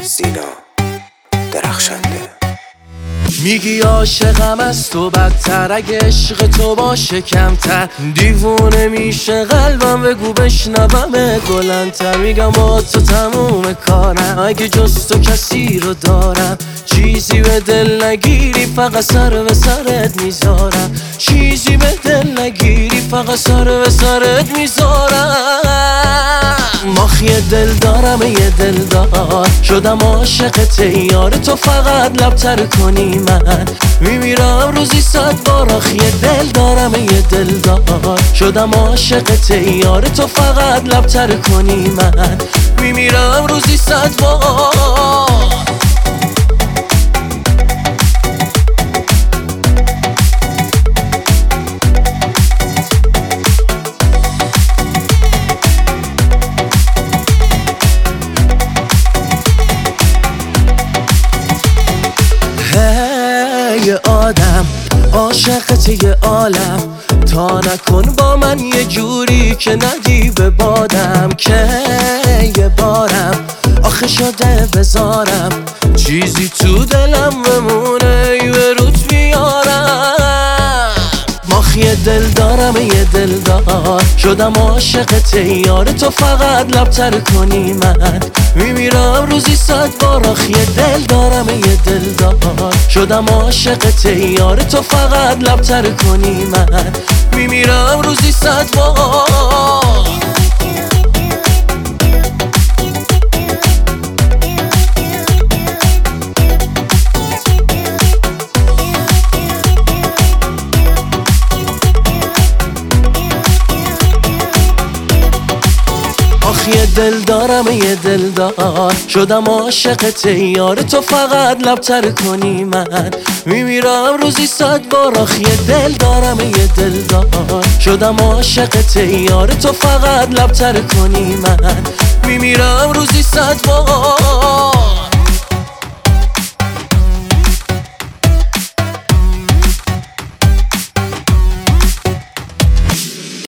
سینا درخشنده. میگی عاشقم از تو بدتر، اگه عشق تو باشه کمتر دیوونه میشه قلبم، بگو بشنوم بلندتر. میگم با تو تموم کارم، اگه جز تو کسی رو دارم چیزی به دل نگیری فقط سر به سرت میذارم، چیزی به دل نگیری فقط سر به سرت میذارم. ماخی دل دارم یه دلدار، شدم عاشقت یار تو، فقط لبتر کنی من میمیرم روزی 100 بار. آخی دل دارم یه دلدار، شدم عاشقت یار تو، فقط لبتر کنی من میمیرم روزی 100 بار. یه آدم عاشقت یه عالم، تا نکن با من یه جوری که ندی به بادم، که یه بارم آخه شده بذارم چیزی تو دلم بمونه به روت بیارم. ماخی دل دارم یه دلدار، شدم عاشقت یار تو، فقط لبتر کنی من میمیرم روزی 100 بار. آخی دل دارم یه دلدار، شدم عاشقت یار تو، فقط لبتر کنی من میمیرم روزی 100 بار. یه دل دارم یه دلدار، شدم عاشقت یار تو، فقط لبتر کنی من میمیرم روزی 100 بار. آخی دل دارم یه دلدار، شدم عاشقت یار تو، فقط لبتر کنی من میمیرم روزی 100 بار.